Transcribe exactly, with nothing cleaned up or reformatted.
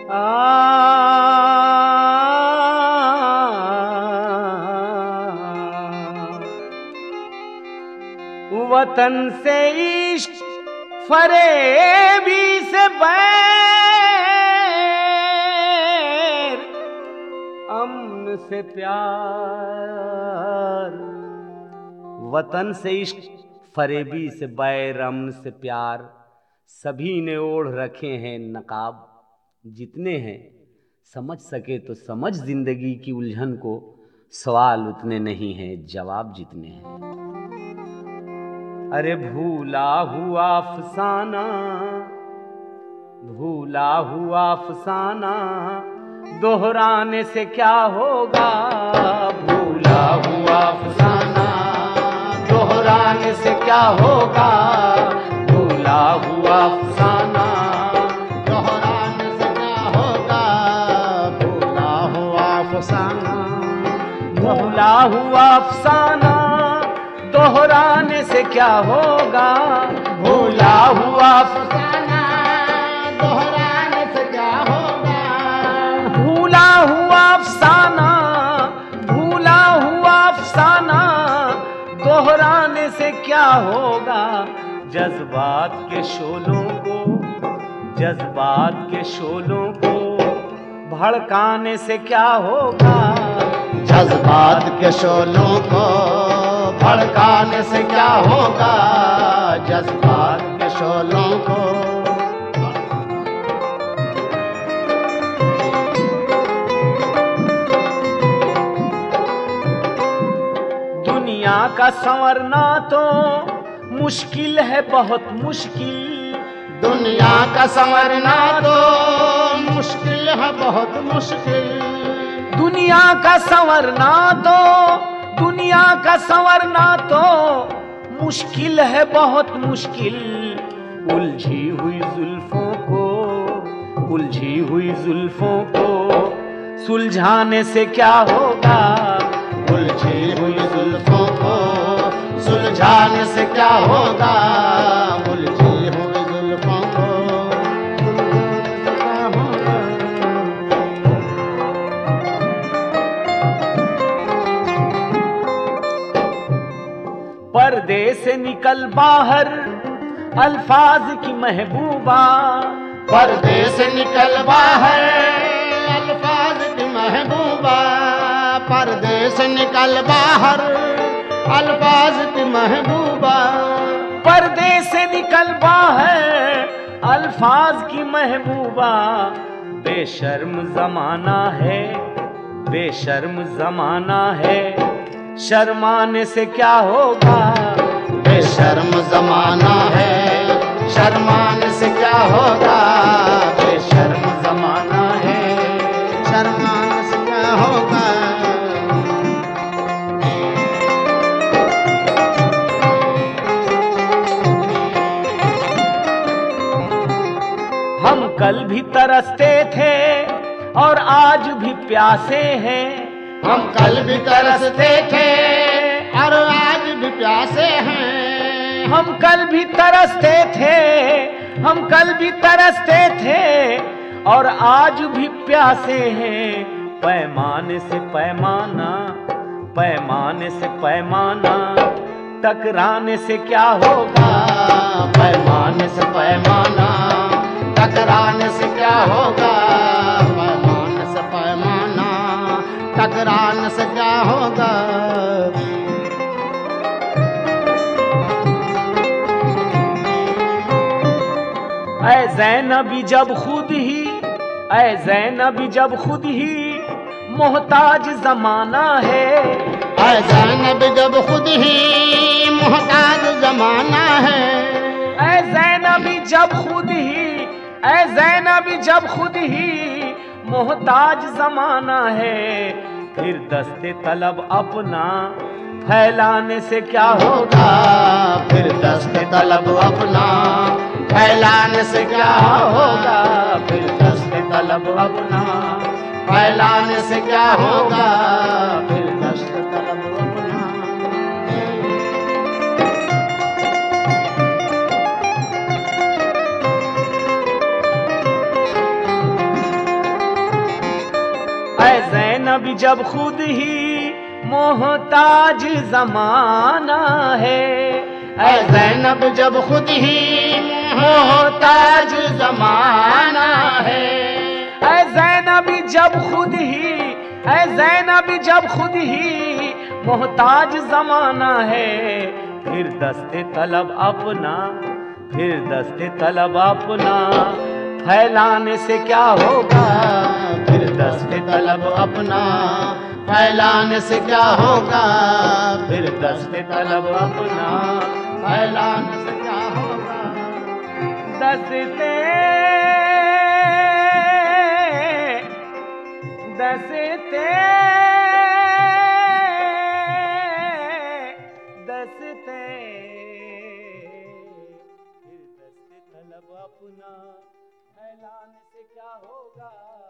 आ वतन से इश्क फरेबी से बैर, अमन से प्यार। वतन से इश्क फरेबी से बैर, अमन से प्यार, सभी ने ओढ़ रखे हैं नकाब। जितने हैं समझ सके तो समझ जिंदगी की उलझन को, सवाल उतने नहीं हैं जवाब जितने हैं। अरे भूला हुआ अफसाना, भूला हुआ अफसाना, दोहराने से क्या होगा। भूला हुआ अफसाना, दोहराने से क्या होगा। भूला हुआ अफसाना, दोहराने से क्या होगा। भूला हुआ अफसाना, भूला हुआ अफसाना, दोहराने से क्या होगा। भूला हुआ अफसाना, दोहराने से क्या होगा। भूला हुआ अफसाना, भूला हुआ अफसाना, दोहराने से क्या होगा। जज्बात के शोलों को, जज्बात के शोलों को भड़काने से क्या होगा। जज्बात के शोलों को भड़काने से क्या होगा। जज्बात के शोलों को दुनिया का संवरना तो मुश्किल है, बहुत मुश्किल। दुनिया का संवरना तो मुश्किल है, बहुत मुश्किल। दुनिया का संवरना तो, दुनिया का संवरना तो मुश्किल है, बहुत मुश्किल। उलझी हुई जुल्फों को, उलझी हुई जुल्फों को सुलझाने से क्या होगा। उलझी हुई जुल्फों को सुलझाने से क्या होगा। उलझी हुई जुल्फों को क्या होगा। पर्दे से निकल बाहर अल्फाज की महबूबा। पर्दे से निकल बाहर अल्फाज की महबूबा। पर्दे से निकल बाहर अल्फाज की महबूबा। पर्दे से निकल बाहर अल्फाज की महबूबा। बेशर्म जमाना है, बेशर्म जमाना है, शर्माने से क्या होगा। बेशर्म जमाना है, शर्माने से क्या होगा। बेशर्म जमाना है, शर्माने से क्या होगा। हम कल भी तरसते थे और आज भी प्यासे हैं। हम कल भी तरसते थे और आज भी प्यासे हैं। हम कल भी तरसते थे, हम कल भी तरसते थे और आज भी प्यासे हैं। पैमाने से पैमाना, पैमाने से पैमाना, टकराने से क्या होगा। पैमाने से पैमाना, टकराने से क्या होगा। पैमाने से पैमाना, टकराने से क्या होगा। ऐ ज़ैनबी जब खुद ही, ऐ ज़ैनबी जब खुद ही मोहताज जमाना है। ऐ ज़ैनब जब खुद ही मोहताज जमाना है। ऐ ज़ैनबी जब खुद ही, ऐ ज़ैनबी जब खुद ही मोहताज जमाना है। फिर दस्ते तलब अपना फैलाने से क्या होगा। फिर दस्ते तलब अपना फैलाने से क्या होगा। फिर दस्ते तलब अपना फैलाने से क्या होगा। फिर दस्ते तलब अपना। ज़ैनब जब खुद ही मोहताज ज़माना है, ऐ ज़ैनब जब खुद ही मोहताज ज़माना है, ऐ ज़ैनब जब खुद ही, ऐ ज़ैनब जब खुद ही मोहताज ज़माना है, फिर दस्ते तलब अपना, फिर दस्ते तलब अपना फैलाने से क्या होगा, फिर दस्ते तलब अपना फैलाने से क्या होगा, फिर दस्ते तलब अपना फैलाने से क्या होगा। दस्ते दस्ते दस्ते फिर दस्ते तलब अपना फैलाने से क्या होगा।